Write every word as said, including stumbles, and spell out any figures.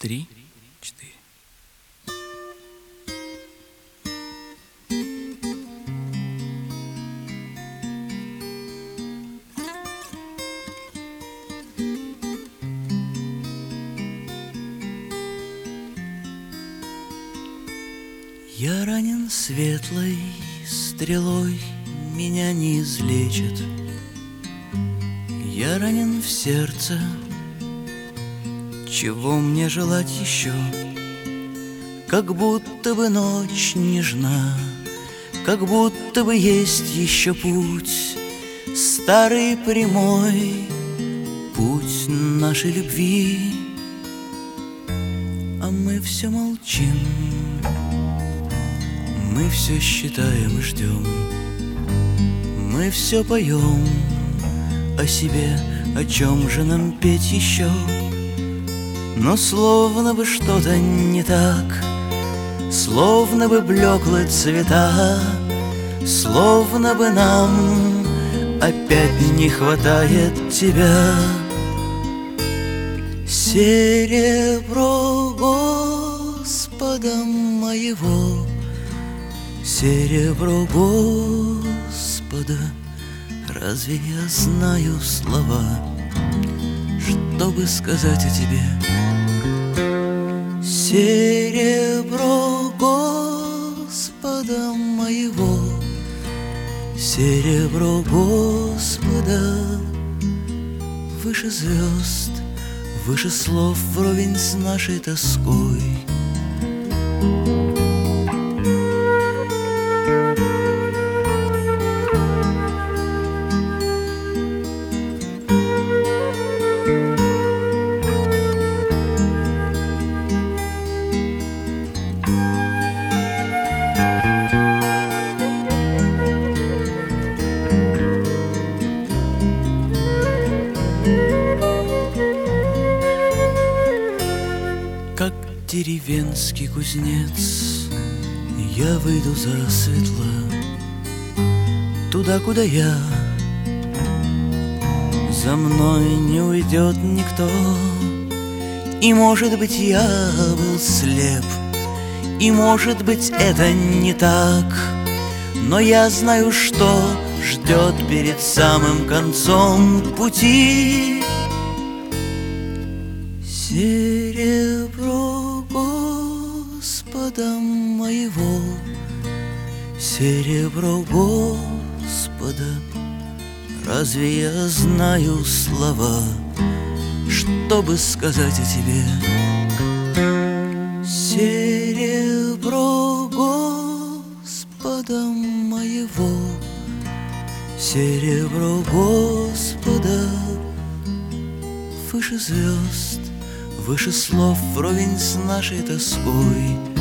три, четыре. Я ранен светлой стрелой, меня не излечит. Я ранен в сердце, чего мне желать еще? Как будто бы ночь нежна, как будто бы есть еще путь, старый прямой путь нашей любви. А мы все молчим, мы все считаем и ждем, мы все поем о себе, о чем же нам петь еще? Но словно бы что-то не так, словно бы блеклы цвета, словно бы нам опять не хватает тебя. Серебро Господа моего, серебро Господа, разве я знаю слова, чтобы сказать о тебе? Серебро Господа моего, серебро Господа, выше звезд, выше слов, вровень с нашей тоской. Как деревенский кузнец, я выйду засветло туда, куда я, за мной не уйдет никто. И, может быть, я был слеп, и, может быть, это не так, но я знаю, что ждет перед самым концом пути. Серебро Господа моего, серебро Господа, разве я знаю слова, чтобы сказать о тебе? Серебро Господа моего, серебро Господа, выше звезд, выше слов, вровень с нашей тоской.